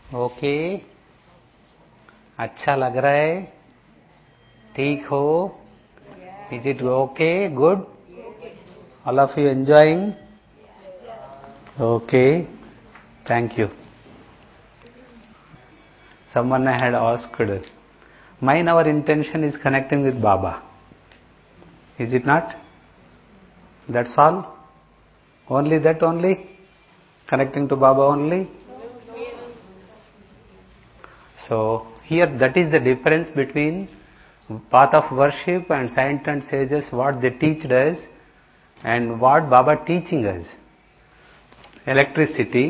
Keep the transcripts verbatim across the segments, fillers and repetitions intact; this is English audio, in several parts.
Okay, अच्छा लग रहा है, ठीक हो, is it okay, good, all of you enjoying, okay, thank you. Someone had asked, mine our intention is connecting with Baba, is it not? That's all, only that only, connecting to Baba only. So here that is the difference between path of worship and saints and sages, what they teach us and what Baba teaching us. Electricity,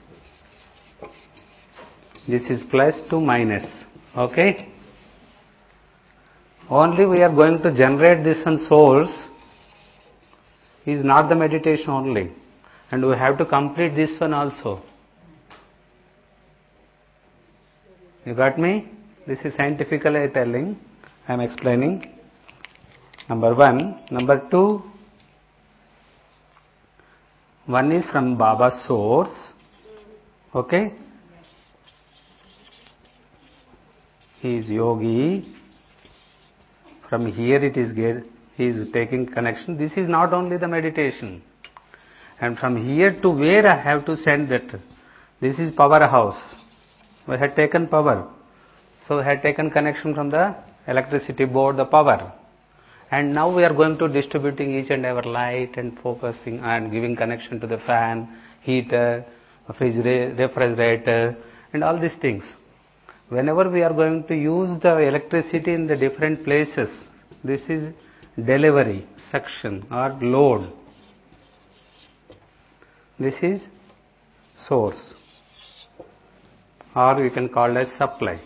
this is plus to minus, okay? Only we are going to generate this one source is not the meditation only, and we have to complete this one also. You got me? This is scientifically telling, I am explaining. Number one. Number two, one is from Baba's source, okay? He is yogi. From here it is get, he is taking connection. This is not only the meditation. And from here to where I have to send that. This is powerhouse. We had taken power. So we had taken connection from the electricity board, the power. And now we are going to distributing each and every light and focusing and giving connection to the fan, heater, refrigerator and all these things. Whenever we are going to use the electricity in the different places, this is delivery, suction or load. This is source, or we can call it supply.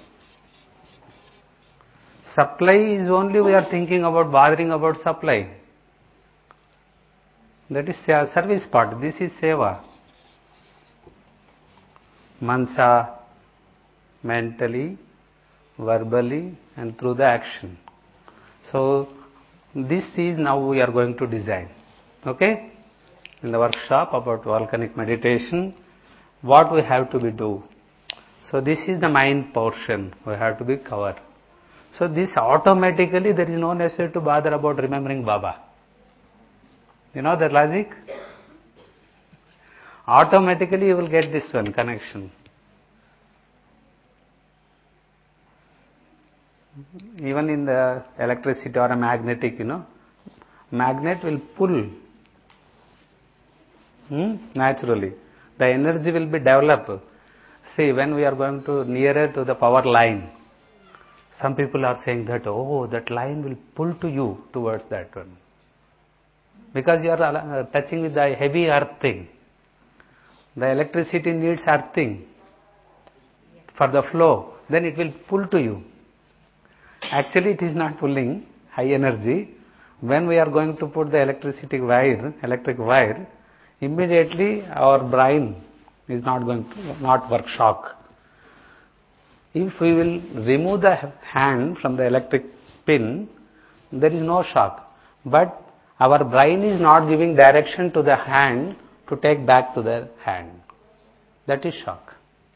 Supply is only we are thinking about, bothering about supply. That is service part. This is seva. Mansa, mentally, verbally and through the action. So this is now we are going to design. Okay? In the workshop about volcanic meditation, what we have to be do. So this is the mind portion we have to be covered. So this automatically there is no necessity to bother about remembering Baba. You know that logic? Automatically you will get this one connection. Even in the electricity or a magnetic, you know, magnet will pull hmm, naturally. The energy will be developed. See, when we are going to nearer to the power line, some people are saying that, oh, that line will pull to you towards that one. Because you are uh, touching with the heavy earthing. The electricity needs earthing for the flow. Then it will pull to you. Actually, it is not pulling high energy. When we are going to put the electricity wire, electric wire, immediately our brain is not going to not work shock. If we will remove the hand from the electric pin, there is no shock. But our brain is not giving direction to the hand to take back to the hand. That is shock.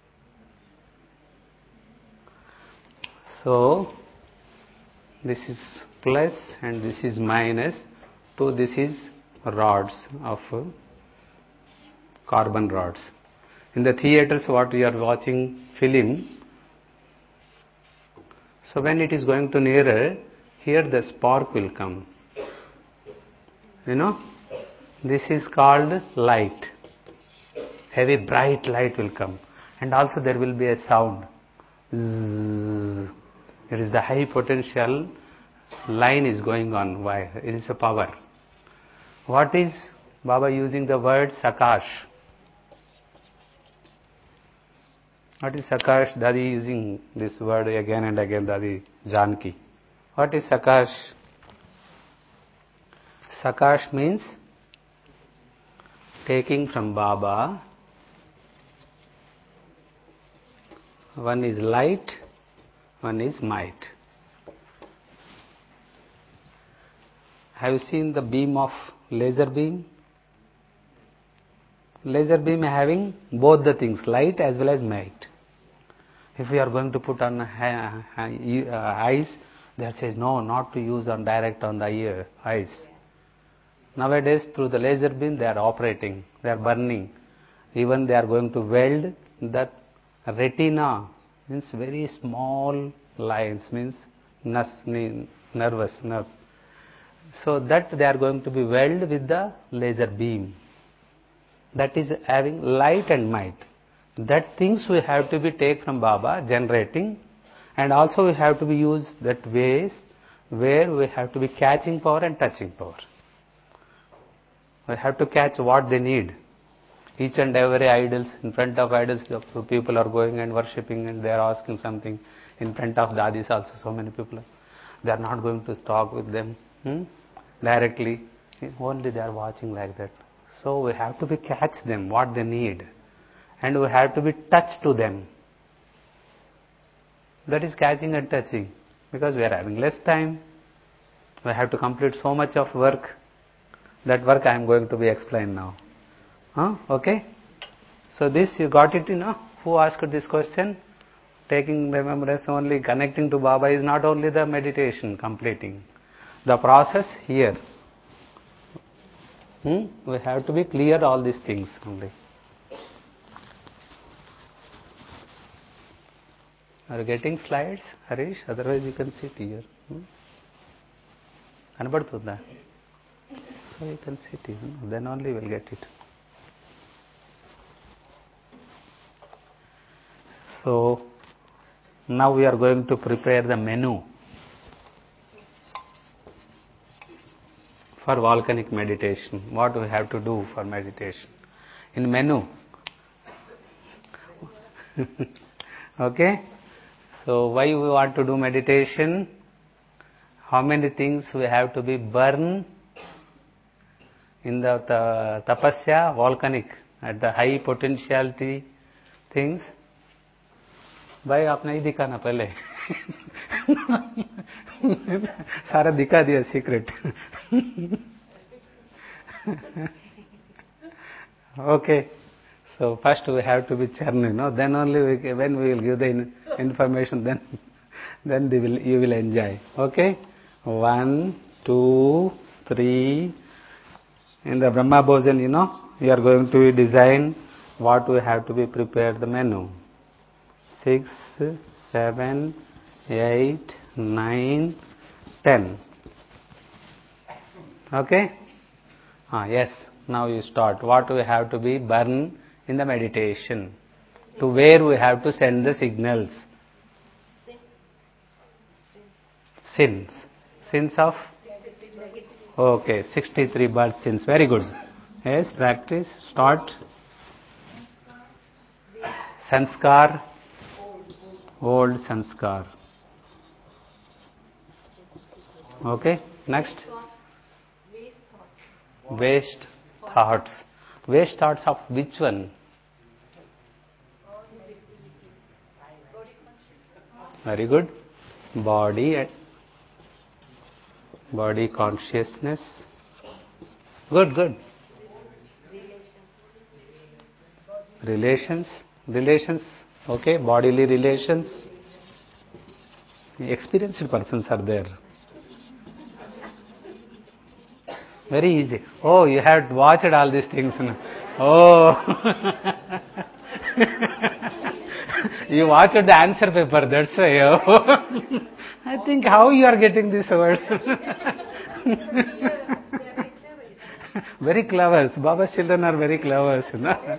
So, this is plus and this is minus. So this is rods of carbon rods. In the theaters what we are watching film, so when it is going to nearer, here the spark will come. You know, this is called light. Heavy bright light will come. And also there will be a sound. Zzz. It is the high potential line is going on wire. It is a power. What is Baba using the word Sakash? What is Sakash? Dadi using this word again and again, Dadi Janki. What is Sakash? Sakash means taking from Baba. One is light, one is might. Have you seen the beam of laser beam? Laser beam having both the things, light as well as might. If we are going to put on ha- ha- uh, eyes, they says no, not to use on direct on the ear, eyes. Nowadays, through the laser beam, they are operating, they are burning. Even they are going to weld that retina, means very small lines, means nervous nerves. So that they are going to be welded with the laser beam. That is having light and might. That things we have to be take from Baba, generating, and also we have to be use that ways where we have to be catching power and touching power. We have to catch what they need. Each and every idols, in front of idols, people are going and worshipping and they are asking something. In front of dadis also, so many people, they are not going to talk with them hmm, directly. Only they are watching like that. So we have to be catch them, what they need. And we have to be touch to them. That is catching and touching. Because we are having less time. We have to complete so much of work. That work I am going to be explained now. Huh? Okay? So this you got it, you know? Who asked this question? Taking remembrance only, connecting to Baba is not only the meditation completing. The process here. Hmm? We have to be clear all these things only. Are you getting slides, Harish? Otherwise you can sit here. Hmm? Kanapadutunda? So you can sit here. Then only you will get it. So now we are going to prepare the menu for volcanic meditation. What we have to do for meditation. In menu. Okay? So why we want to do meditation? How many things we have to be burned in the, the tapasya, volcanic, at the high potentiality things? भाई आपने ही दिखाना पहले सारा दिखा दिया secret Okay, so first we have to be churning, no? Then only we, when we will give the in, information, then then they will, you will enjoy. Okay, one, two, three. In the Brahma Bhojan, you know, you are going to design what we have to be prepared the menu. Six, seven, eight, nine, ten. Okay? Ah, yes. Now you start. What we have to be burn in the meditation. To where we have to send the signals. Sins. Sins of? Okay, sixty-three birth sins. Very good. Yes, practice. Start. Sanskar. Old sanskar. Okay, next. Waste thoughts. Waste thoughts of which one? Very good. Body, body consciousness. Good, good. Relations, relations. Okay, bodily relations. Experienced persons are there. Very easy. Oh, you have watched all these things. No? Oh. You watched the answer paper, that's why. Oh. I think how you are getting these words. Very clever. Baba's children are very clever. No?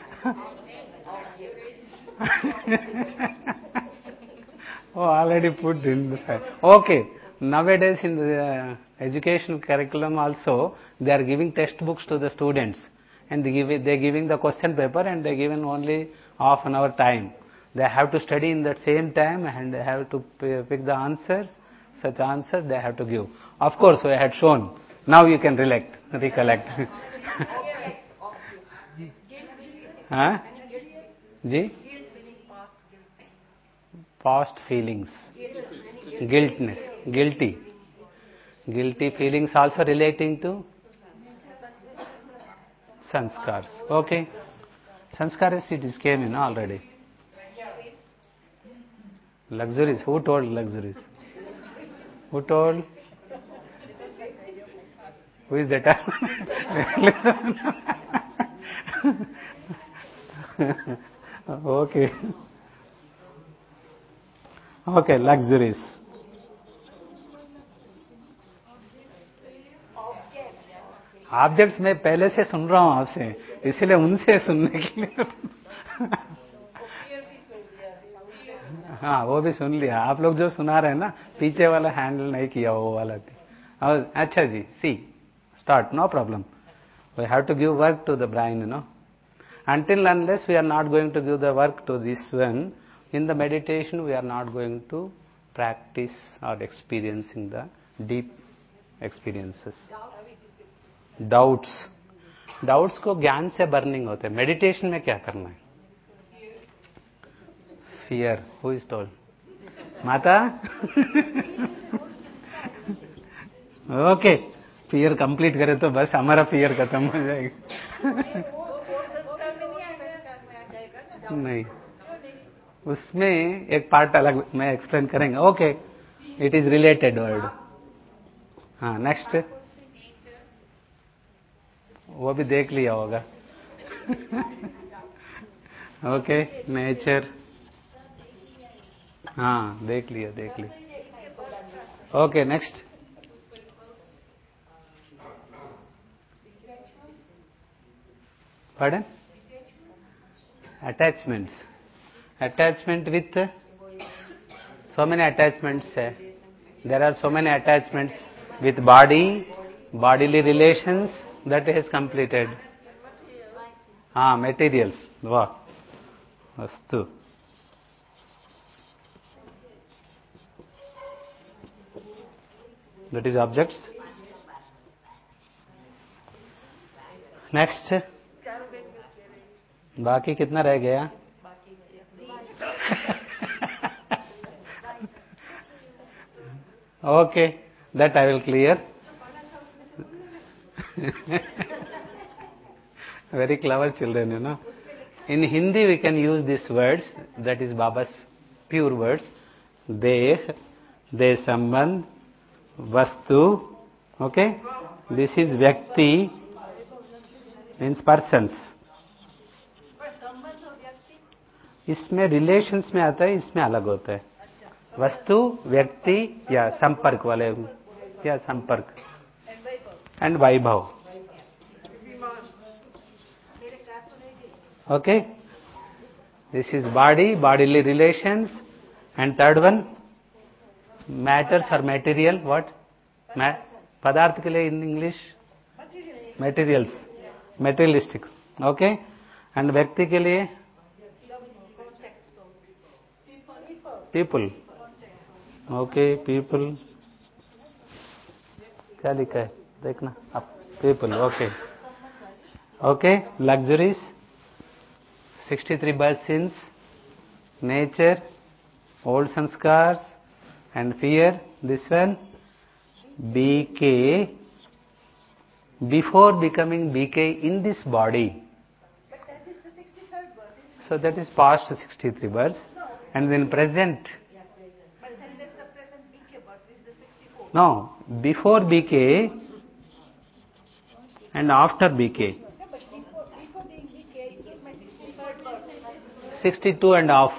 Oh, already put in the side. Okay. Nowadays in the uh, education curriculum also, they are giving textbooks to the students. And they give it, they are giving the question paper and they are given only half an hour time. They have to study in that same time and they have to pick the answers. Such answers they have to give. Of course, I had shown. Now you can recollect. recollect. Huh? Ji? Past feelings. Guiltness. Guilty. Guilty feelings also relating to sanskars. Okay. Sanskaras it is came in already. Luxuries. Who told luxuries? Who told? Who is that? Okay. Okay, luxuries. Objects मैं पहले से सुन रहा हूं आपसे, इसलिए उनसे सुनने के लिए हाँ वो भी सुन लिया। आप लोग जो सुना रहे हैं ना, पीछे वाला हैंडल नहीं किया, वो वाला थी। अच्छा जी, see start, no problem. We have to give work to the brain, you know, until unless we are not going to give the work to this one in the meditation, we are not going to practice or experiencing the deep experiences. Doubts. Doubts को ज्ञान से burning होते हैं। Meditation में क्या करना है? Fear. Who is told? माता? ओके, फियर कंप्लीट करे तो बस हमारा फियर खत्म हो जाएगा। नहीं, उसमें एक पार्ट अलग मैं एक्सप्लेन करेंगे। Okay, it is related word. हाँ, नेक्स्ट वो भी देख लिया होगा। ओके, नेचर, हाँ देख लिया देख लिया। Okay, next pardon? Attachments. Attachment with so many attachments. There are so many attachments with body, bodily relations, that is completed. Ah, materials. Wow. Vastu. That is objects. Next. बाकी कितना रह गया? Okay, that I will clear. Very clever children, you know. In Hindi we can use these words, that is Baba's pure words. Deh, de sambandh, vastu. Okay, this is Vyakti, means persons. इसमें relations में आता है, इसमें अलग होता है। वस्तु, व्यक्ति या संपर्क वाले, या संपर्क एंड वैभव। Okay, this is body, bodily relations, and third one matters और मटेरियल। व्हाट? पदार्थ के लिए in English materials, materialistics. Okay, and व्यक्ति के लिए पीपल। ओके, पीपल क्या लिखा है देखना आप, people. Okay okay, luxuries, sixty three birth since, nature, old संस्कार्स and fear. This one BK, before becoming BK in this body, so that is past sixty-three births. And then present. But then there's the present B K birth, which is the sixty-four. No, before B K and after B K. No, but before, before being B K, it was my sixty-third birth. sixty-two and off.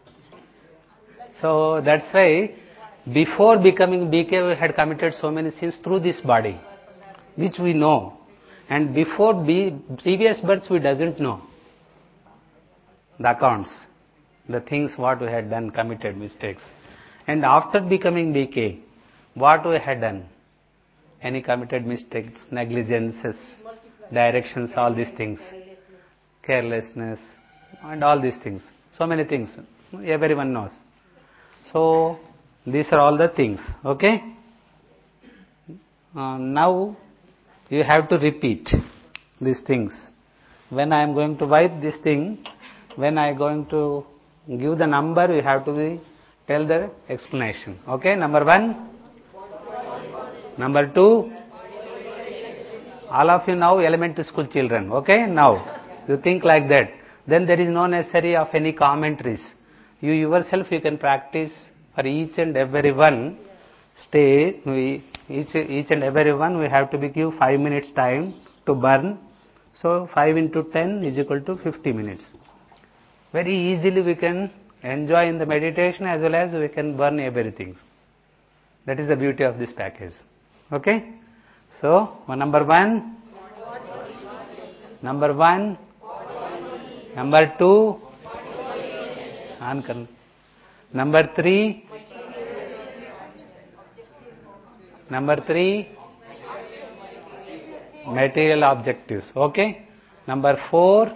So that's why before becoming B K we had committed so many sins through this body, which we know. And before B, previous births we doesn't know. The accounts, the things what we had done, committed mistakes. And after becoming B K, what we had done, any committed mistakes, negligences, directions, all these things, carelessness, and all these things, so many things, everyone knows. So these are all the things. Okay, uh, now you have to repeat these things. When I am going to write this thing, when I am going to give the number, you have to be, tell the explanation. Okay, number one, number two, all of you now elementary school children. Okay, now you think like that. Then there is no necessary of any commentaries. You yourself, you can practice for each and every one stay, we, each, each and every one we have to be give five minutes time to burn. So five into ten is equal to fifty minutes. Very easily we can enjoy in the meditation as well as we can burn everything. That is the beauty of this package. Okay? So, number one, number one, number two, number three, number three, material objectives. Okay? Number four,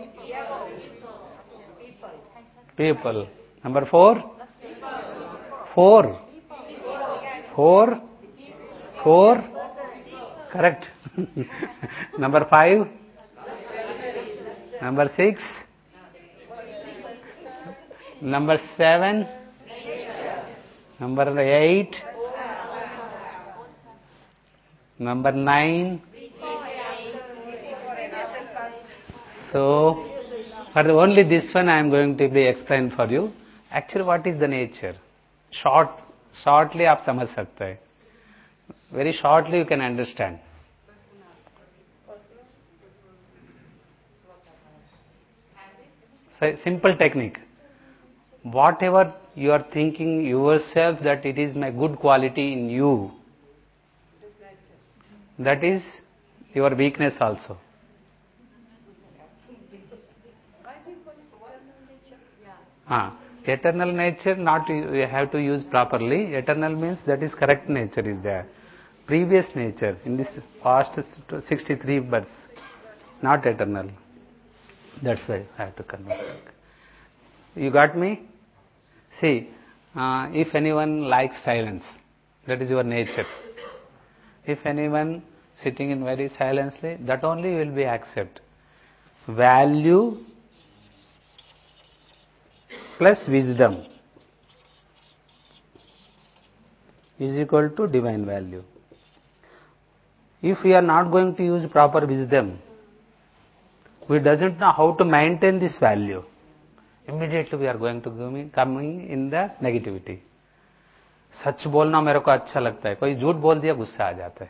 people. Number four, four, four, four, correct. Number five, number six, number seven, number eight, number nine. So, for the only this one I am going to be explain for you. Actually, what is the nature? Short, shortly आप समझ सकते हैं. Very shortly you can understand. So, simple technique. Whatever you are thinking yourself that it is my good quality in you, that is your weakness also. Ah, eternal nature not you have to use properly. Eternal means that is correct nature is there. Previous nature in this past sixty-three births, not eternal. That's why I have to convert. You got me? See, uh, if anyone likes silence, that is your nature. If anyone sitting in very silently, that only will be accept. Value plus wisdom is equal to divine value. If we are not going to use proper wisdom, we doesn't know how to maintain this value. Immediately we are going to coming in the negativity. सच बोलना मेरे को अच्छा लगता है, कोई झूठ बोल दिया गुस्सा आ जाता है.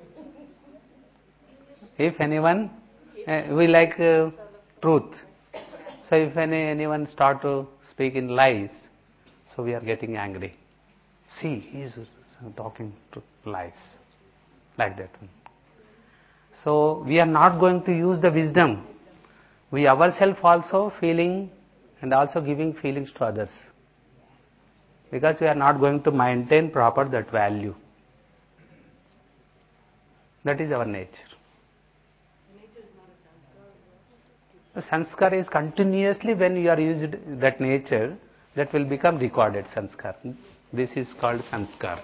If anyone, uh, we like uh, truth. So if any, anyone start to speak in lies, so we are getting angry. See, he is talking to lies. Like that. So we are not going to use the wisdom. We ourselves also feeling and also giving feelings to others. Because we are not going to maintain proper that value. That is our nature. Nature is not a sanskar. The sanskar is continuously when you are used that nature, that will become recorded sanskar. This is called sanskar.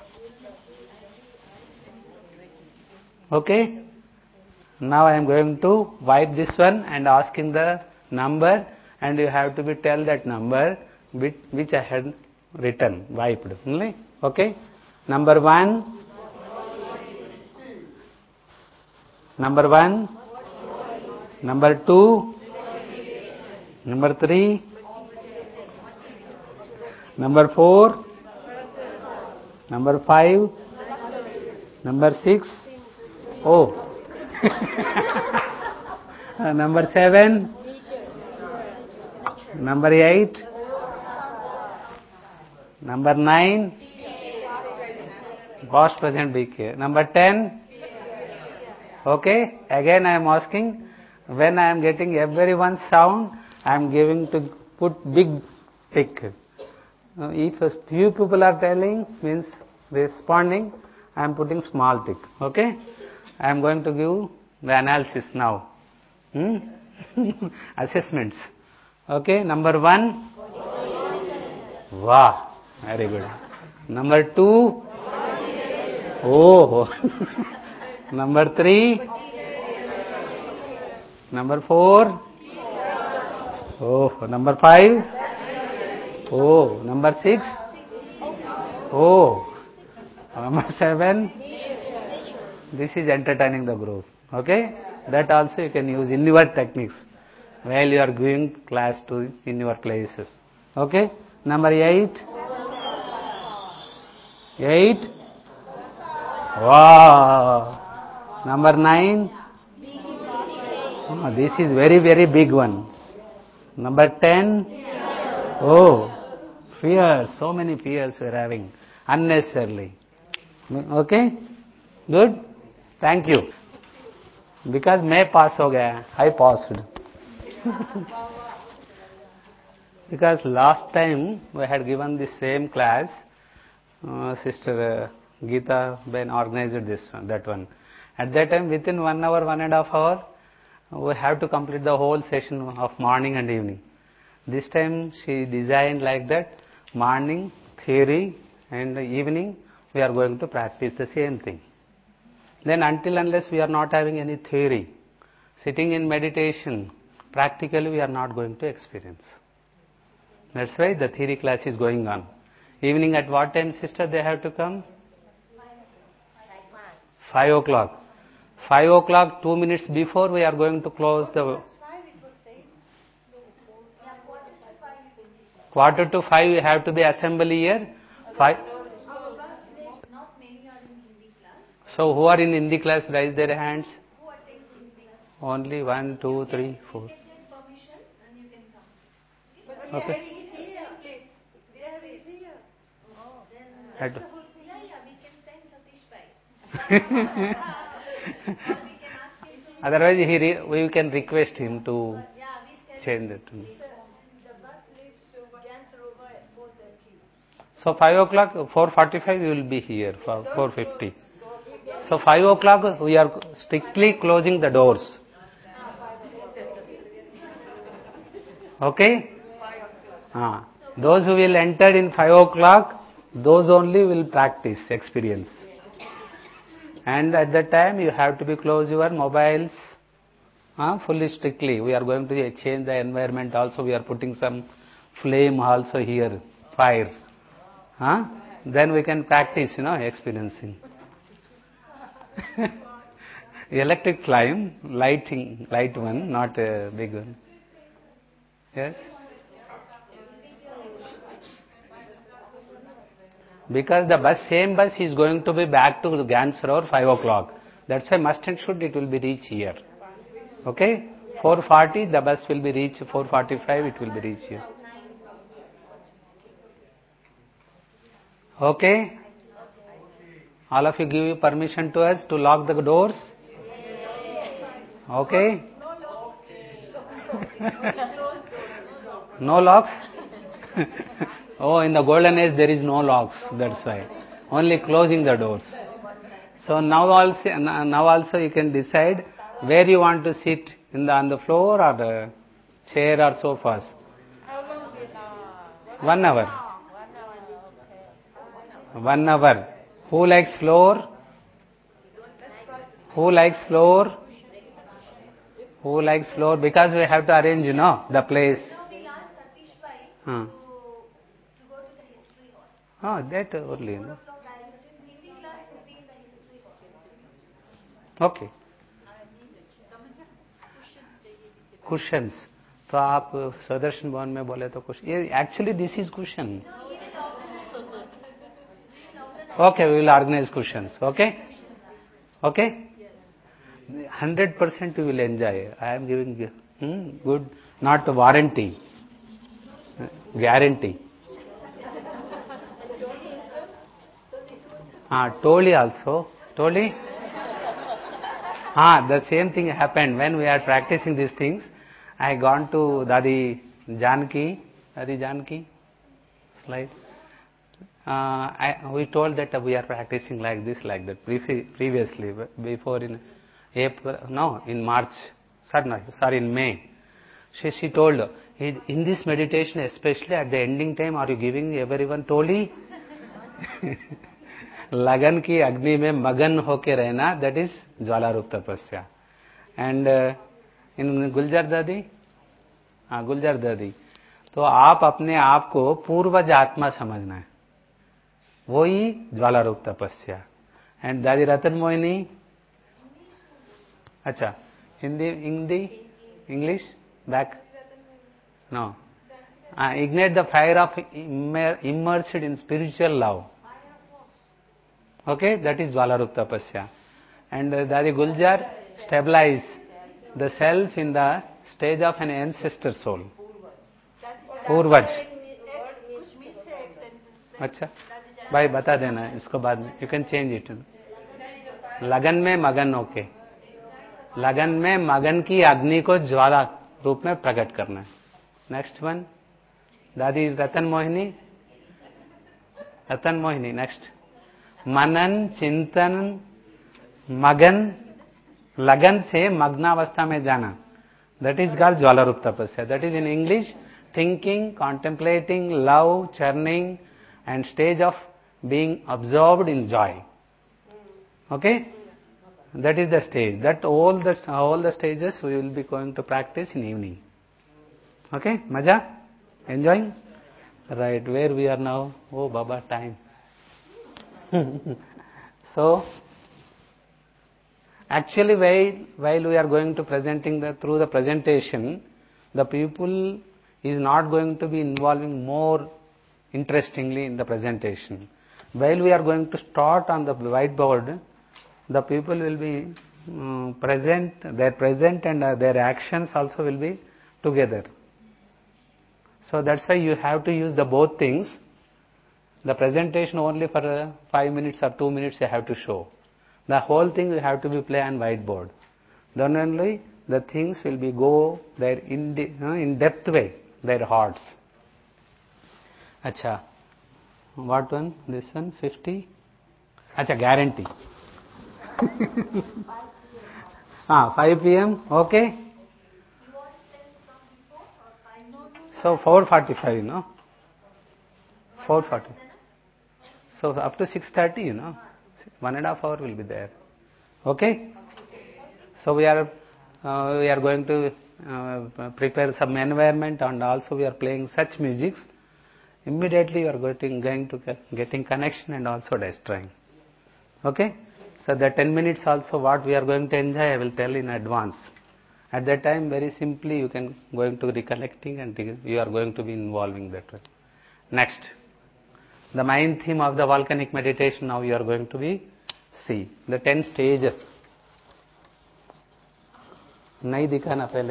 Okay? Now I am going to wipe this one and asking the number, and you have to be tell that number which, which I had written, wiped. Okay? Number one. Number one. Number two. Number three. Number four. Number five. Number six. Oh. uh, number seven. Number eight. Number nine. Past, present, be here. Number ten. Okay. Again I am asking, when I am getting everyone's sound, I am giving to put big tick. Uh, if a few people are telling, means responding, I am putting small tick. Okay. I am going to give the analysis now. Hmm? Assessments. Okay. Number one. Wow. Very good. Number two. Oh. Number three. Number four. Oh. Number five. Oh. Number six. Oh. Number seven. This is entertaining the group. Okay? That also you can use in your techniques while you are giving class to in your places. Okay? Number eight. Eight. Wow. Number nine. Oh, this is very, very big one. Number ten. Oh, fears. So many fears we are having unnecessarily. Okay? Good? Thank you. Because मैं pass हो गया, I passed. Because last time we had given the same class, uh, Sister uh, Geeta Ben organized this one, that one. At that time, within one hour, one and a half hour, we have to complete the whole session of morning and evening. This time she designed like that, morning, theory, and evening we are going to practice the same thing. Then until unless we are not having any theory, sitting in meditation, practically we are not going to experience. That's why the theory class is going on. Evening at what time, sister, they have to come? Five o'clock. Five o'clock, two minutes before we are going to close the... Quarter to five, you have to be assembly here. Five. So who are in Hindi class, raise their hands. Only one, two, three, four. Okay. At Otherwise, he re- we can request him to change it. So five o'clock, four forty-five, we will be here for four fifty. So five o'clock, we are strictly closing the doors. Okay? Ah. Those who will enter in five o'clock, those only will practice, experience. And at that time, you have to be close your mobiles, uh, fully strictly. We are going to change the environment also. We are putting some flame also here, fire. Huh? Then we can practice, you know, experiencing. Electric flame, lighting, light one, not a big one. Yes? Because the bus, same bus is going to be back to Gansroor five o'clock. That's why must and should it will be reach here. Okay? four forty, the bus will be reach, four forty-five it will be reach here. Okay? All of you give permission to us to lock the doors? Okay? No locks? Oh, in the golden age there is no locks, that's why. Only closing the doors. So now also, now also you can decide where you want to sit, in the, on the floor or the chair or sofas. One hour. One hour. Who likes floor? Who likes floor? Who likes floor? Because we have to arrange, you know, the place. Hmm. Oh, that only. No? Okay. Cushions. तो आप सदर्शन भवन में बोले तो कुछ ये actually this is cushion. Okay, we will organize cushions. Okay? Okay? one hundred percent you will enjoy. I am giving you hmm, good, not warranty, guarantee. Ah, Toli also. Toli? Ah, the same thing happened when we are practicing these things. I gone to Dadi Janki. Dadi Janki? Slide. Uh, I, we told that we are practicing like this, like that, previously, before in April, no, in March, sorry, no, sorry, in May. She, she told, in this meditation, especially at the ending time, are you giving everyone Toli? लगन की अग्नि में मगन होके रहना, that is ज्वालारूप तपस्या. And uh, in गुलजार दादी, हाँ गुलजार दादी, तो आप अपने आप को पूर्वज आत्मा समझना है, वही ज्वालारूप तपस्या. एंड दादी रतन मोहिनी, अच्छा Hindi, Hindi, English, back, no, Uh, ignite the fire of immer, immersed in spiritual love. Okay, that is Jwalarup Tapasya. And uh, Dadi Guljar, stabilize the self in the stage of an ancestor soul. पूर्वज. अच्छा भाई बता देना इसको बाद में. You can change it. लगन में मगन होके, लगन में मगन की अग्नि को ज्वाला रूप में प्रकट करना है. Next one Dadi Ratan Mohini. Ratan Mohini next. मनन चिंतन मगन, लगन से मग्नावस्था में जाना. दैट इज कॉल्ड ज्वालारूप तपस्या. That is in English thinking, contemplating, love, churning, and stage of being absorbed in joy. Okay? That is the stage. That all the all the stages we will be going to practice in evening. Okay? Maja? Enjoying? Right. Where we are now? Oh, Baba, time. So, actually, while while we are going to presenting the through the presentation, the people is not going to be involving more interestingly in the presentation. While we are going to start on the whiteboard, the people will be um, present, their present and uh, their actions also will be together. So that's why you have to use the both things. The presentation only for uh, five minutes or two minutes you have to show. The whole thing will have to be play on whiteboard. Then only the things will be go there in de, uh, in depth way, their hearts. Acha, what one? This one fifty. Acha, guarantee. Ah, five p m. Okay. So four forty-five, you know. four forty. So up to six thirty, you know. One and a half hour will be there. Okay. So we are uh, we are going to uh, prepare some environment, and also we are playing such musics. Immediately you are getting going to get, getting connection and also destroying. Okay. So the ten minutes also what we are going to enjoy, I will tell in advance. At that time, very simply you can going to recollecting and you are going to be involving that way. Next, the main theme of the volcanic meditation now you are going to be see the ten stages. Nahi dikha na pehle.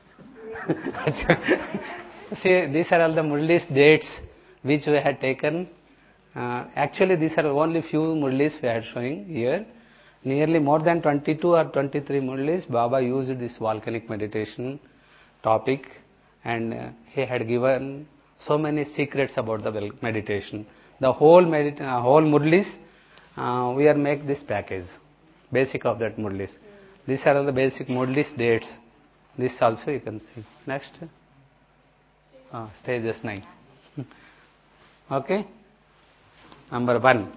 See, these are all the Murlis dates which we had taken. Uh, actually, these are only few Murlis we are showing here. Nearly more than twenty-two or twenty-three Murlis, Baba used this volcanic meditation topic, and uh, he had given so many secrets about the meditation. The whole medit- uh, whole Murlis, uh, we are make this package, basic of that Murlis. These are all the basic Murlis dates. This also you can see. Next, uh, stages nine. Okay, number one.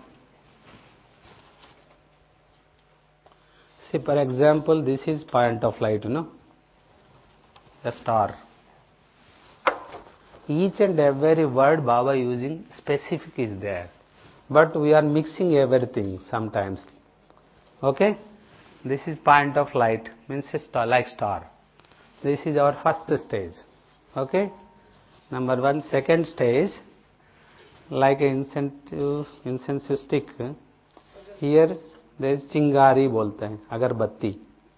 See, for example, this is point of light, you know, a star. Each and every word Baba using specific is there, but we are mixing everything sometimes. Okay, this is point of light, means a star, like star. This is our first stage. Okay, number one. Second stage, like incense, incense stick. Here there is chingari बोलते हैं, अगरबत्ती.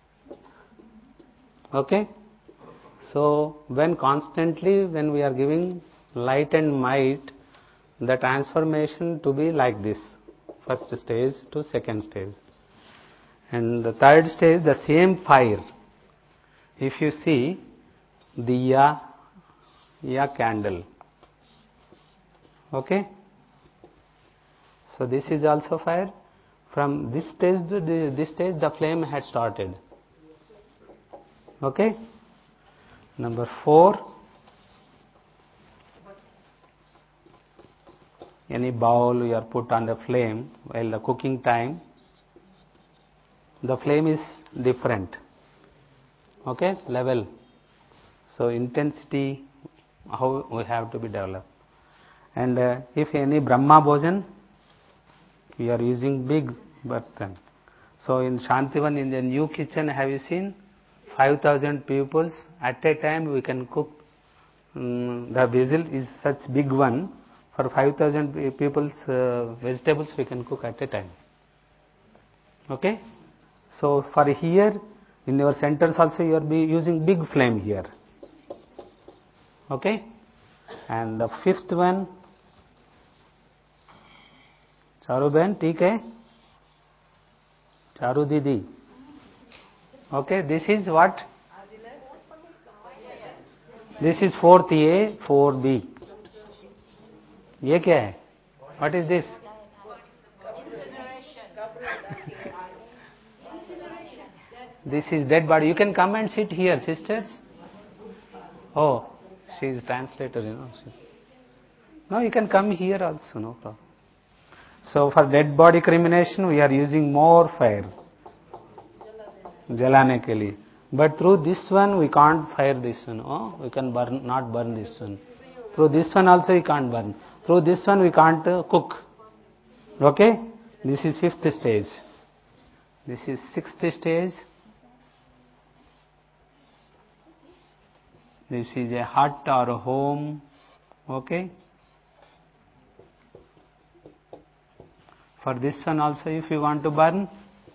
Okay. So when constantly when we are giving light and might, the transformation to be like this, first stage to second stage, and the third stage the same fire. If you see diya, ya candle. Okay. So this is also fire. From this stage to this stage the flame had started. Okay. Number four, any bowl you are put on the flame while the cooking time, the flame is different. Okay, level. So intensity, how we have to be developed. And uh, if any Brahma Bhojan, we are using big burden. So in Shantivan, in the new kitchen, have you seen five thousand pupils at a time we can cook um, the basil is such big one. For five thousand people's uh, vegetables we can cook at a time. Okay. So for here, in your centers also you are be using big flame here. Okay. And the fifth one, Charu Ben, ठीक है? Charu Didi. Okay, this is what? This is fourth A, four B. ये क्या है? What is this? This is dead body. You can come and sit here, sisters. Oh, she is translator, you know. No, you can come here also, no problem. So for dead body cremation, we are using more fire. Jalane ke liye. But through this one, we can't fire this one. Oh, we can burn, not burn this one. Through this one also we can't burn. Through this one we can't uh, cook. Okay? This is fifth stage. This is sixth stage. This is a hut or a home. Okay? For this one also, if you want to burn,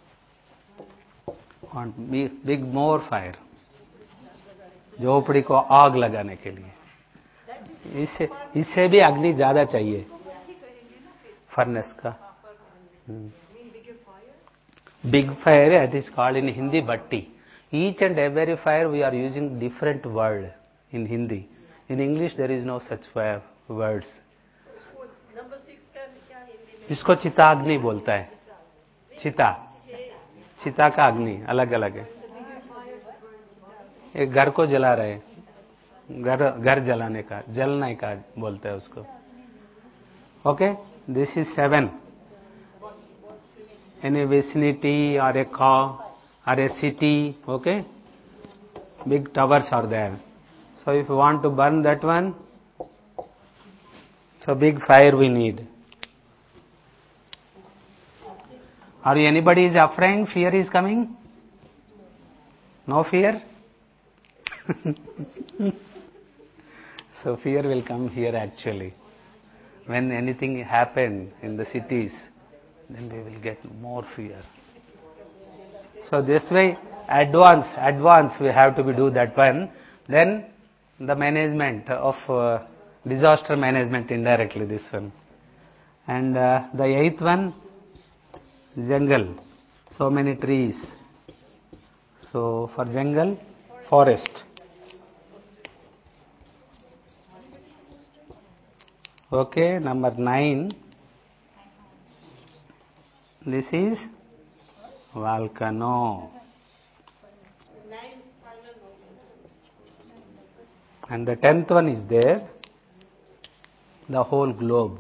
want big, big more fire. झोपड़ी को आग लगाने के लिए इससे इससे भी अग्नि ज्यादा चाहिए फर्नेस का. Big fire, it is called in Hindi bhatti. Each and every fire we are using different word in Hindi. In English there is no such words. इसको चिता अग्नि बोलता है. चिता चिता का अग्नि अलग अलग है. एक घर को जला रहे, घर घर जलाने का, जलने का बोलते हैं उसको. Okay, this is seven. any vicinity or a car or a city, okay, big towers are there. So if you want to burn that one, so big fire we need. Are anybody is afraid? Fear is coming? No fear? So fear will come here actually. When anything happen in the cities, then we will get more fear. So this way, advance, advance we have to be do that one. Then the management of uh, disaster management indirectly, this one. And uh, the eighth one, jungle. So many trees. So for jungle, forest. Okay, number nine. This is volcano. And the tenth one is there, the whole globe.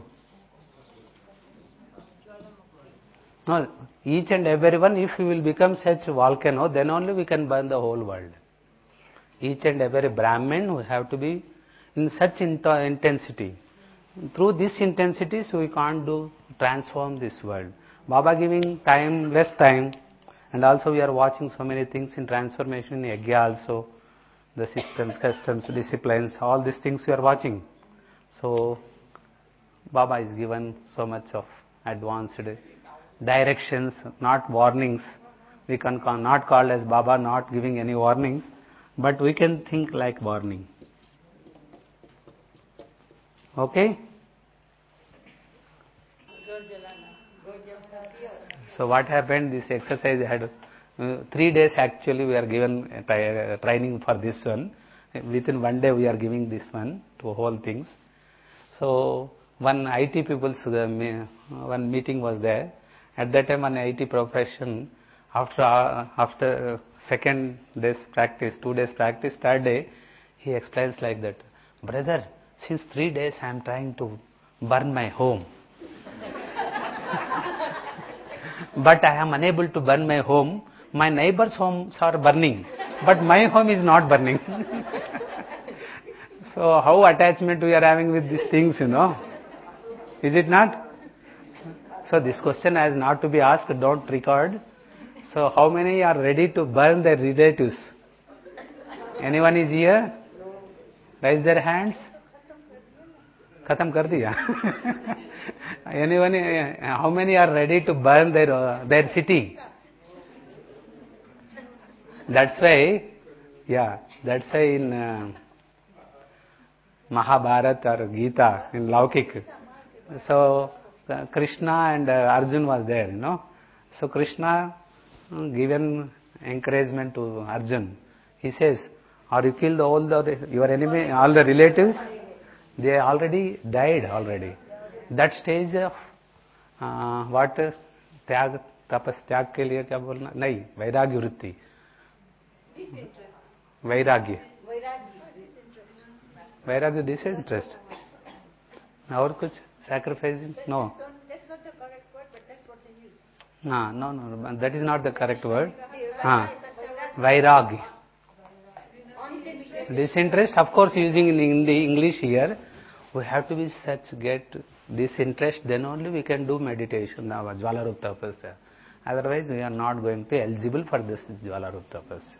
No, each and every one, if we will become such volcano, then only we can burn the whole world. Each and every Brahmin we have to be in such intensity. Through this intensities we can't do transform this world. Baba giving time, less time, and also we are watching so many things in transformation in Yagya also, the systems, customs, disciplines, all these things we are watching. So Baba is given so much of advanced directions, not warnings. We can call, not call as Baba, not giving any warnings, but we can think like warning. Okay? So what happened, this exercise had uh, three days actually we are given uh, training for this one. Within one day we are giving this one to whole things. So one I T people's uh, one meeting was there. At that time an I T profession, after uh, after second day's practice, two days practice, third day, he explains like that, brother, since three days I am trying to burn my home. But I am unable to burn my home. My neighbors' homes are burning, but my home is not burning. So how attachment we are having with these things, you know? Is it not? So this question has not to be asked, don't record. So how many are ready to burn their relatives? Anyone is here? Raise their hands. Khatam kar diya. Anyone? How many are ready to burn their uh, their city? That's why, yeah, that's why in uh, Mahabharata or Gita, in Laukik, so uh, Krishna and uh, Arjun was there, you know. So Krishna uh, given encouragement to Arjun. He says, "Are you killed all the your enemy, all the relatives? They already died already." That stage of uh, what त्याग तपस त्याग के लिए क्या बोलना नहीं वैराग्य वृत्ति वैराग्य वैराग्य disinterest और कुछ sacrificing no no no no that is not the correct word हाँ वैराग्य disinterest of course using in the English here we have to be such get disinterest then only we can do meditation now Jwalarup Tapasya otherwise we are not going to be eligible for this Jwalarup Tapasya.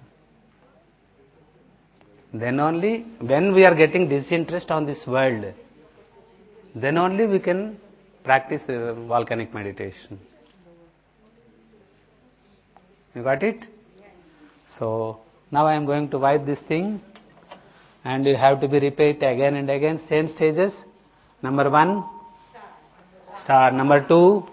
Then only when we are getting disinterest on this world then only we can practice uh, volcanic meditation. You got it? So now I am going to wipe this thing and you have to be repeat again and again same stages. Number one star, number two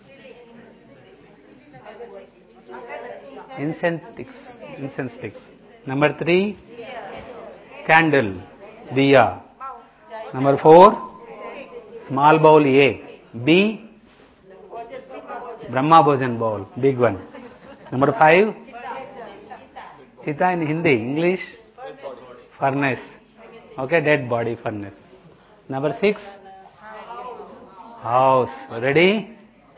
incense sticks, incense sticks. Number three candle, diya. Number four small bowl A, B Brahma Bhojan bowl, big one. Number five Chita in Hindi, English furnace, okay, dead body furnace. Number six house, ready?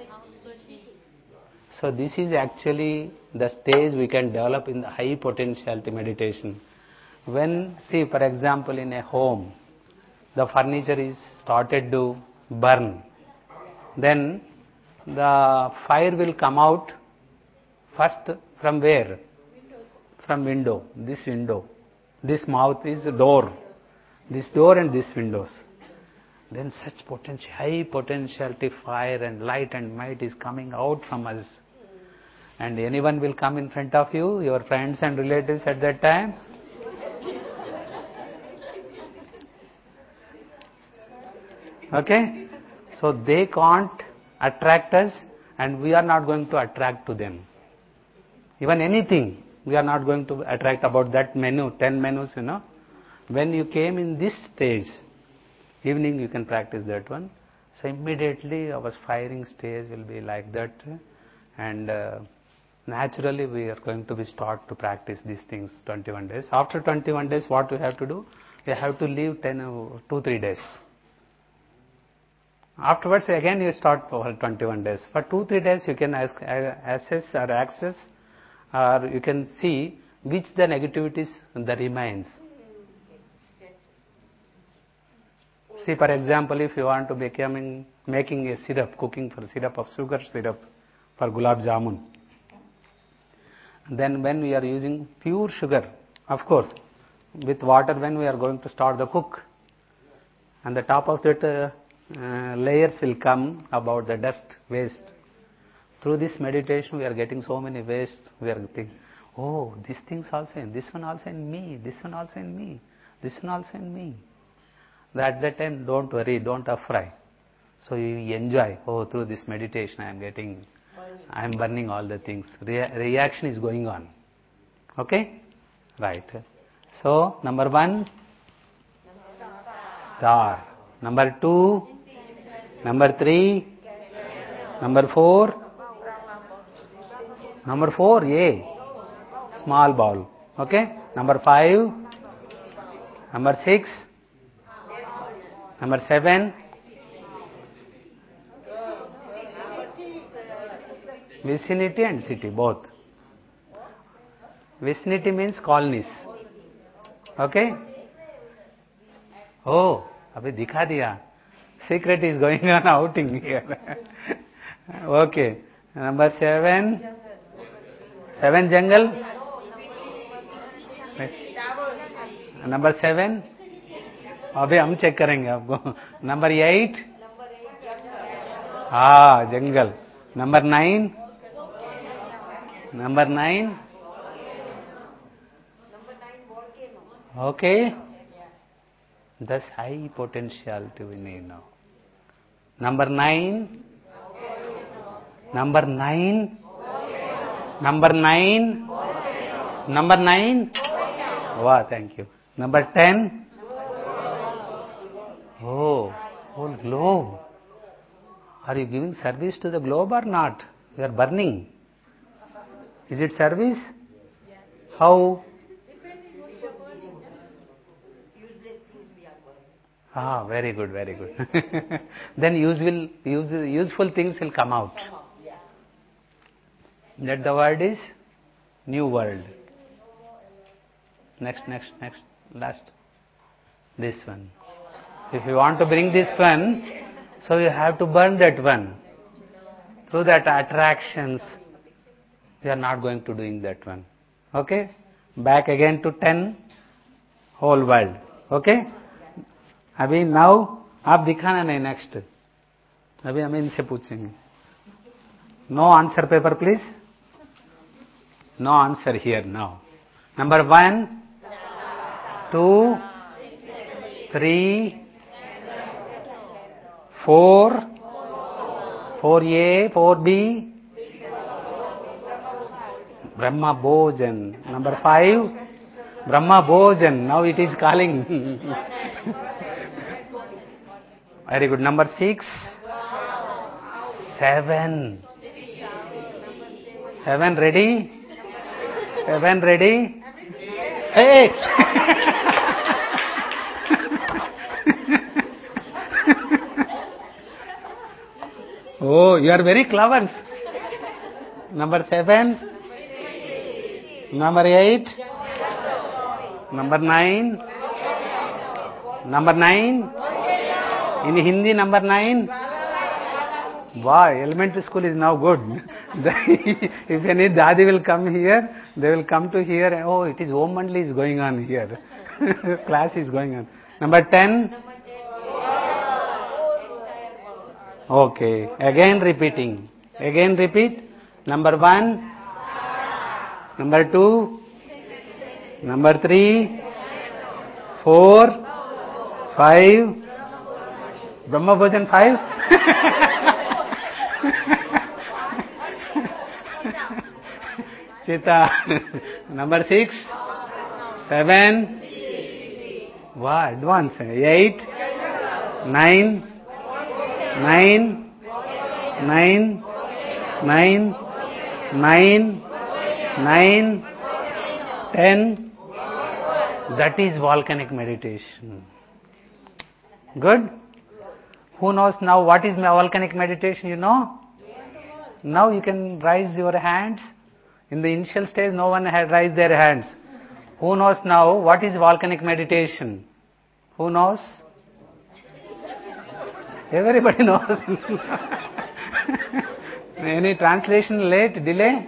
So this is actually the stage we can develop in the high potentiality meditation. When, see for example in a home, the furniture is started to burn, then the fire will come out first from where? From window, this window. This mouth is the door, this door and this windows. Then such potential, high potentiality fire and light and might is coming out from us. And anyone will come in front of you, your friends and relatives at that time. Okay? So they can't attract us and we are not going to attract to them. Even anything, we are not going to attract about that menu, ten menus, you know. When you came in this stage, evening you can practice that one. So immediately our firing stage will be like that and uh, naturally we are going to be start to practice these things twenty-one days. After twenty-one days what we have to do? We have to leave ten, two, three days. Afterwards again you start for twenty-one days. For two, three days you can ask, assess or access or you can see which the negativities that remains. See for example if you want to becoming making a syrup, cooking for syrup of sugar syrup for gulab jamun. Then when we are using pure sugar, of course, with water when we are going to start the cook, and the top of that uh, uh, layers will come about the dust, waste. Through this meditation we are getting so many waste, we are thinking, oh, these things also in, this one also in me, this one also in me, this one also in me. At that time don't worry, don't afraid. So you enjoy, oh, through this meditation I am getting, I am burning all the things. Re- reaction is going on. Okay? Right. So, number one, star. Number two, number three, number four, number four, A, small ball. Okay? Number five, number six, number seven, vicinity and city, both. Vicinity means colonies. Okay? Oh, abhi dikha diya. Secret is going on outing here. Okay. Number seven. Seven jungle. Number seven. अभी हम check करेंगे आपको. Number eight, हाँ जंगल. Number nine, number nine, okay. That's high potentiality we need now. Number nine, number nine, number nine, number nine. Wow, thank you. Number ten. Oh, whole globe. Are you giving service to the globe or not? You are burning. Is it service? How? Ah, very good, very good. Then useful, use, useful things will come out. That the word is new world. Next, next, next, last. This one. If you want to bring this one, so you have to burn that one. Through that attractions, you are not going to doing that one. Okay? Back again to ten, whole world. Okay? अभी now आप दिखाना नहीं next. अभी हम इनसे पूछेंगे. No answer paper please. No answer here now. Number one, two, three, four, four A, four B, ब्रह्मा भोजन. नंबर फाइव, ब्रह्मा भोजन. Now it is calling. Very good. Number six, seven, seven ready, seven ready. Hey. Oh, you are very clever. Number seven, number eight, number nine, number nine. In Hindi, number nine. Wow, elementary school is now good. If any dadi will come here, they will come to here. And, oh, it is Om Mandali is going on here. Class is going on. Number ten. Okay. Again repeating. Again repeat. Number one. Number two. Number three. Four. Five. Brahma Bhojan five. Chita. Number six. Seven. Wow, advance. Eight. Nine. Nine. Nine. Nine. Nine. Nine. Ten. That is volcanic meditation. Good? Who knows now what is my volcanic meditation, you know? Now you can raise your hands. In the initial stage, no one had raised their hands. Who knows now what is volcanic meditation? Who knows? Everybody knows. Any translation late, delay?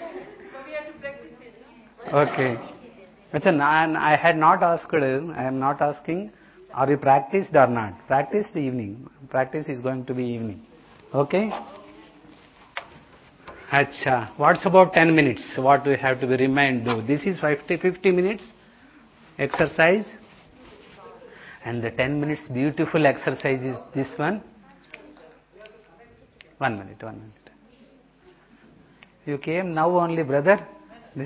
Okay. I had not asked, I am not asking, are you practiced or not? Practice the evening. Practice is going to be evening. Okay? Acha. What's about ten minutes? What we have to be remind do? This is fifty, fifty minutes exercise. And the ten minutes beautiful exercise is this one. One minute, one minute. You came now only, brother? This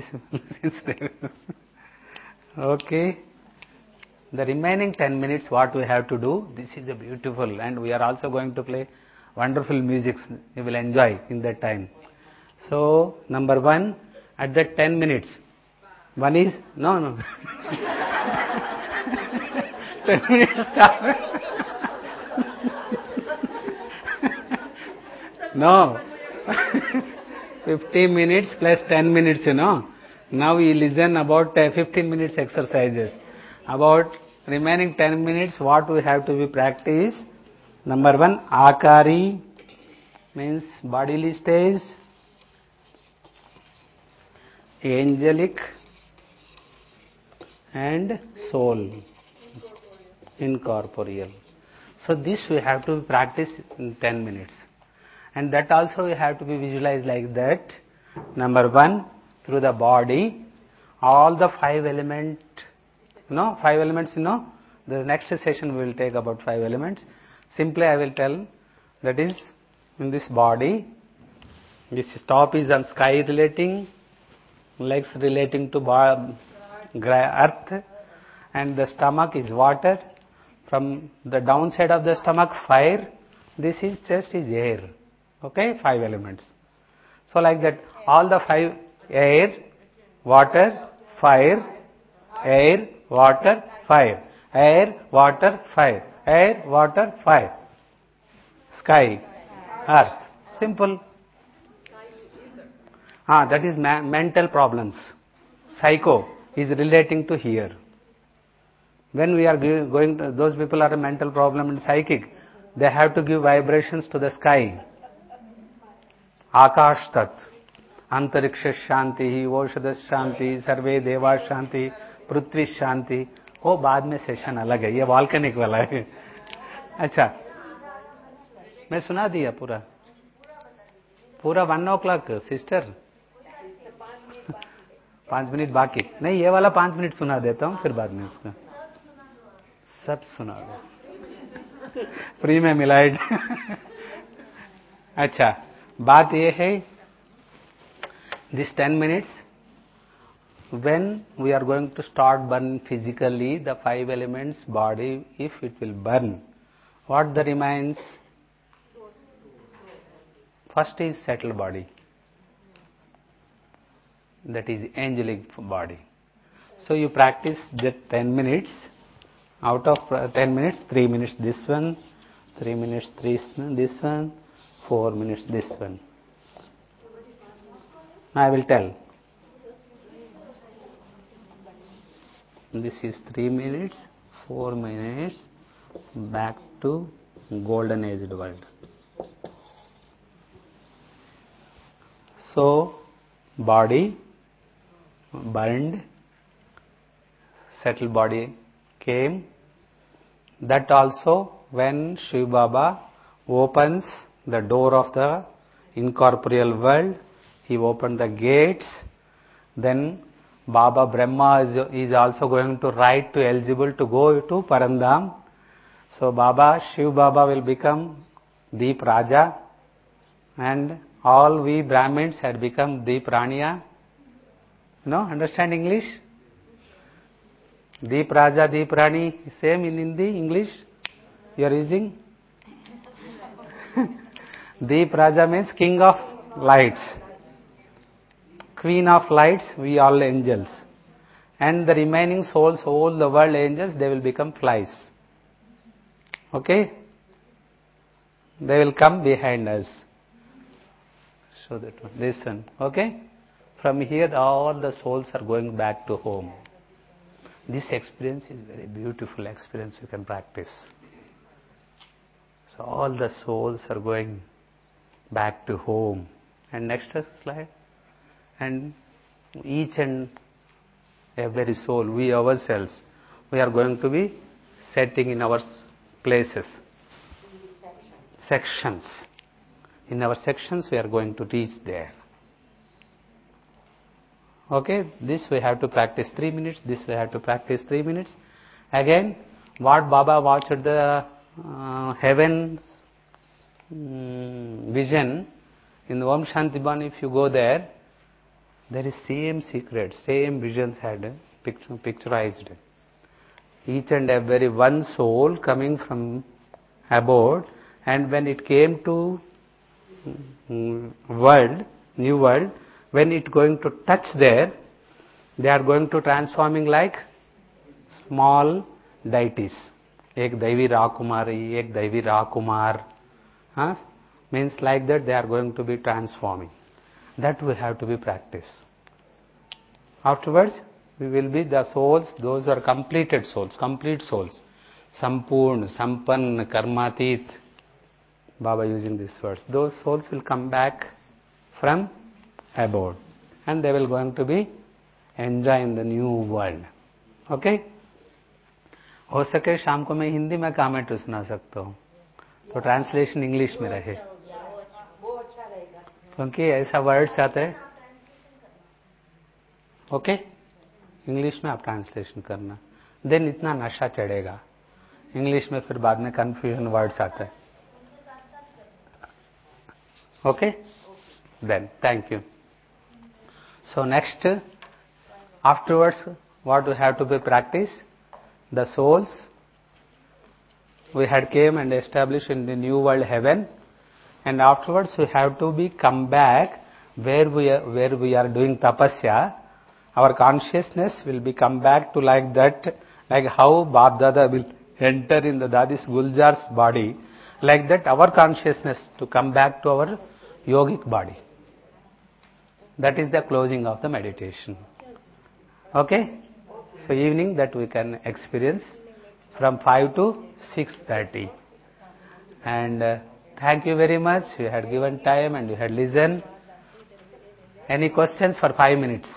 okay. The remaining ten minutes, what we have to do, this is a beautiful, and we are also going to play wonderful music. You will enjoy in that time. So, number one, at that ten minutes, one is, no, no. ten minutes stop. No. fifty minutes plus ten minutes, you know. Now we listen about uh, fifteen minutes exercises. About remaining ten minutes, what we have to be practice. Number one, Akari means bodily stage, angelic and soul. incorporeal. So this we have to practice in ten minutes. And that also we have to be visualized like that. Number one, through the body, all the five element, you know, five elements, you know, the next session we will take about five elements. Simply I will tell, that is, in this body, this top is on sky relating, legs relating to earth, and the stomach is water. From the downside of the stomach, fire. This is chest is air. Okay, five elements. So like that, all the five: air, water, fire, air, water, fire, air, water, fire, air, water, fire, sky, earth. Simple. Ah, that is ma- mental problems. Psycho is relating to here. When we are going to, those people are a mental problem and psychic, they have to give vibrations to the sky. Akash tat, antariksha shanti, oshada shanti, sarve deva shanti, prithvi shanti. वो बाद में session अलग है, ये volcanic वाला है. अच्छा, मैं सुना दिया पूरा पूरा वन ओ क्लॉक सिस्टर. पांच मिनट बाकी नहीं, ये वाला पांच मिनट सुना देता हूँ, फिर बाद में उसका सब सुना दो, फ्री में मिला है. अच्छा, बात ये है, this ten minutes, when we are going to start burn physically the five elements body, if it will burn, what the remains? First is settled body, that is angelic body. So you practice that ten minutes. Out of ten minutes, three minutes this one, three minutes this one, this one, four minutes this one. I will tell. This is three minutes, four minutes, back to golden aged world. So, body burned, settled body came. That also, when Shiv Baba opens the door of the incorporeal world, he opened the gates, then Baba Brahma is, is also going to write to eligible to go to Parandham. So Baba, Shiv Baba will become Deep Raja, and all we Brahmins had become Deep Raniya. No, understand English? Deep Raja, Deep Rani, same in Hindi, English you are using? Deep Raja means king of lights. Queen of lights, we all angels. And the remaining souls, all the world angels, they will become flies. Okay? They will come behind us. Show that one. This one. Okay? From here, all the souls are going back to home. This experience is very beautiful experience you can practice. So all the souls are going back to home. And next slide. And each and every soul, we ourselves, we are going to be setting in our places, sections. In our sections, we are going to reach there. Okay, this we have to practice three minutes, this we have to practice three minutes. Again, what Baba watched the uh, heavens um, vision, in Om Shanti Bhavan, if you go there, there is same secret, same visions had picture, picturized. Each and every one soul coming from above, and when it came to um, world, new world, when it going to touch there, they are going to transforming like small deities. Ek Daivi Rakumari, Ek Daivi Rakumar. Huh? Means like that they are going to be transforming. That will have to be practiced. Afterwards, we will be the souls, those who are completed souls, complete souls. Sampurn, Sampann, Karmatit. Baba using these words. Those souls will come back from above. And they will going to be enjoying the new world. Okay? हो सके शाम को मैं हिंदी में comment सुना सकता हूँ, तो ट्रांसलेशन इंग्लिश में रहे, क्योंकि ऐसा वर्ड्स आते हैं. ओके, इंग्लिश में आप ट्रांसलेशन करना, देन इतना नशा चढ़ेगा. इंग्लिश में फिर बाद में कंफ्यूजन वर्ड्स आते हैं. Okay, then thank you. So next, afterwards, what we have to be practice? The souls. We had came and established in the new world heaven, and afterwards we have to be come back where we are, where we are doing tapasya. Our consciousness will be come back to like that, like how Bab Dada will enter in the Dadis Guljar's body, like that our consciousness to come back to our yogic body. That is the closing of the meditation. Okay? So evening that we can experience from five to six thirty. And uh, thank you very much. You had given time and you had listened. Any questions for five minutes?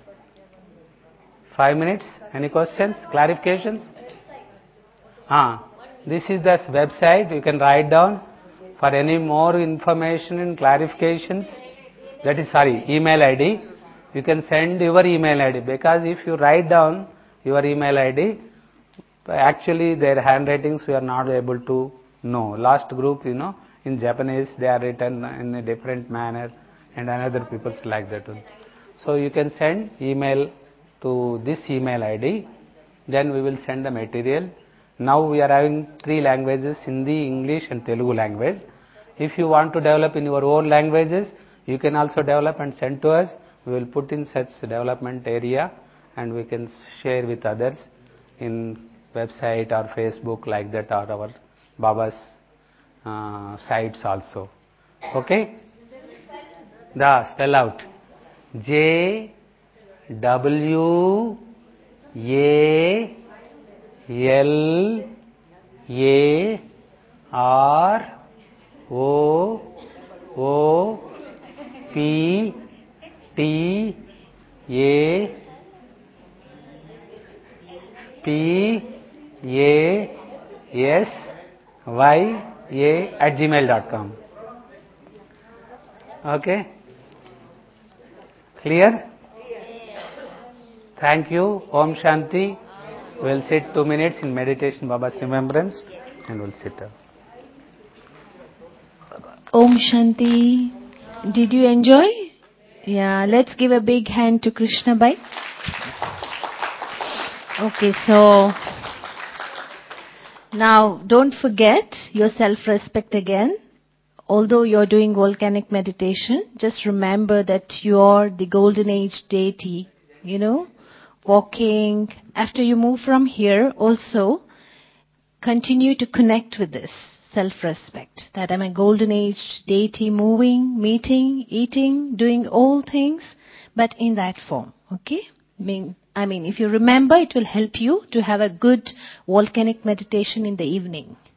Five minutes? Any questions? Clarifications? Ah, this is the website. You can write down for any more information and clarifications. That is, sorry, email I D. You can send your email I D, because if you write down your email I D, actually their handwritings we are not able to know. Last group, you know, in Japanese they are written in a different manner, and another people's like that. So you can send email to this email I D, then we will send the material. Now we are having three languages, Hindi, English and Telugu language. If you want to develop in your own languages, you can also develop and send to us. We will put in such development area and we can share with others in website or Facebook like that, or our Baba's uh, sites also. Okay? The spell out. J W A L A R O O P T A P A S Y A at gmail dot com. Okay? Clear? Thank you. Om Shanti. We'll sit two minutes in meditation, Baba's remembrance, and we'll sit up. Om Shanti. Did you enjoy? Yeah, let's give a big hand to Krishna Bhai. Okay, so now don't forget your self-respect again. Although you're doing volcanic meditation, just remember that you're the golden age deity, you know, walking. After you move from here, also continue to connect with this self-respect, that I'm a golden age deity, moving, meeting, eating, doing all things, but in that form, okay? I mean, I mean, if you remember, it will help you to have a good volcanic meditation in the evening.